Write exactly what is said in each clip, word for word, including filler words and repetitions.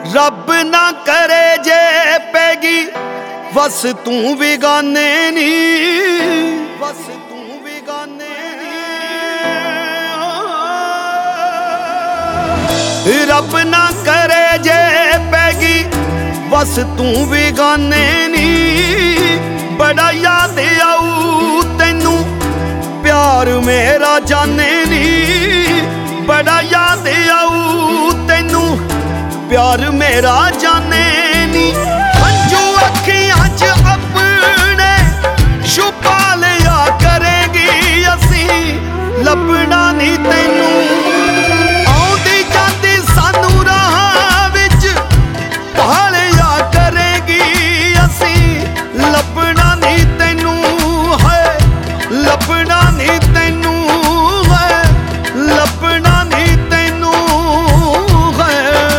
रब ना करे जे पैगी बस तू भी गाने नी, बस तू भी गाने नी। रब ना करे जे पैगी बस तू भी गाने नी। बड़ा याद आऊ तेनू प्यार मेरा जाने नी। बड़ा याद आऊ तेनू प्यार मेरा जाने नी। हंजू अखियां च अपने छुपा लिया करेंगी असी, लभना नी तैनू। आउंदी जांदी सानू राहां विच भालिया करेंगी असी, लभना नी तैनू है, लभना नी तैनू है, लभना नी तैनू है।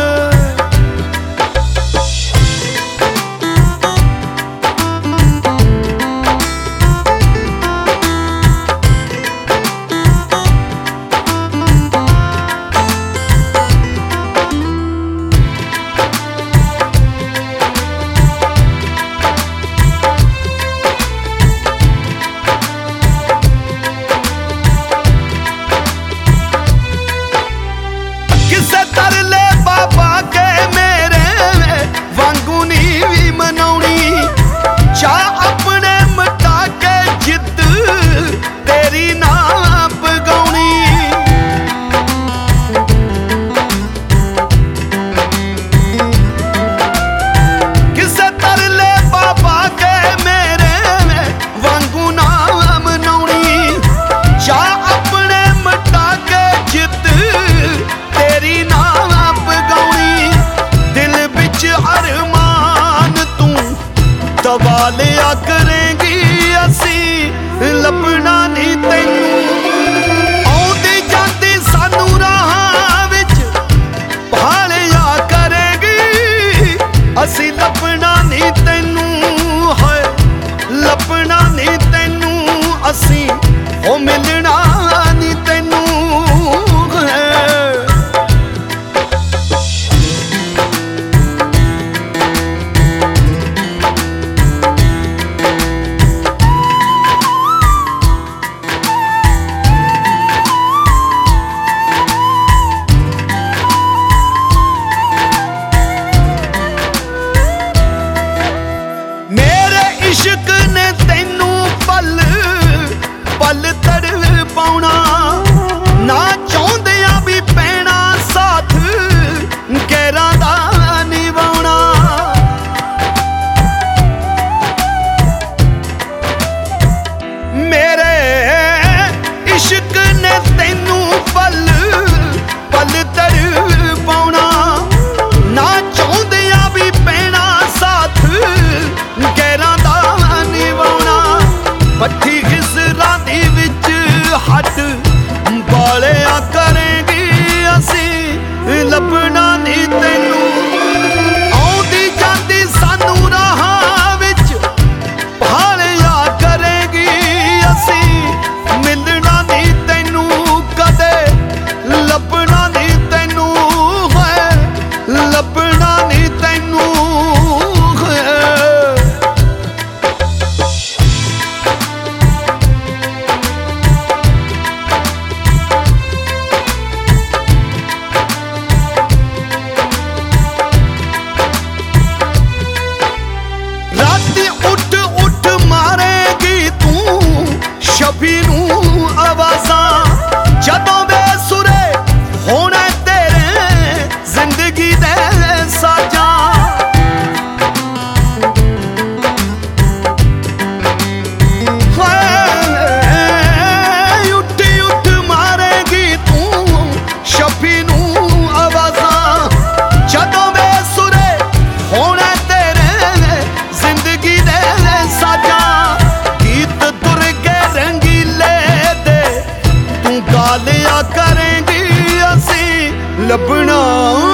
दबा लिया करेंगी असी, लभना नी तैनू। आउंदी जांदी सानू राहां विच भालिया करेंगी असी, लभना नी तैनू है, लभना नी तैनू असी, ओ मिलना नी तैनू है। इश्क ने तैनू पल पल तड़ पाउना, ना चाहुंदियां भी पैना साथ गैरां दा निभाउना। मेरे इश्क ने तैनू पल पल तड़ पाउना, ना चाहुंदियां भी पैना साथ गैरां दा निभाउना। पट्ठी खिसरां दी विच हट बालिया करेंगी असी, लभना नी तैनू। आउंदी जांदी सानू राहां विच भालिया करेंगी असी, मिलना नी तैनू कदे, लभना नी तैनू है, लभना नी तैनू है। उठ उठ मारेगी तू शबी नू आवाज़ां, जदों बेसुरे होना तेरे जिंदगी दे साजां। उठ उठ मारेगी तू शबी नू आवाज़ां, जदों बेसुरे होना तेरे जिंदगी दे साजां। गीत तुर के रंगीले दे तू गालिया करेंगी असी, लभना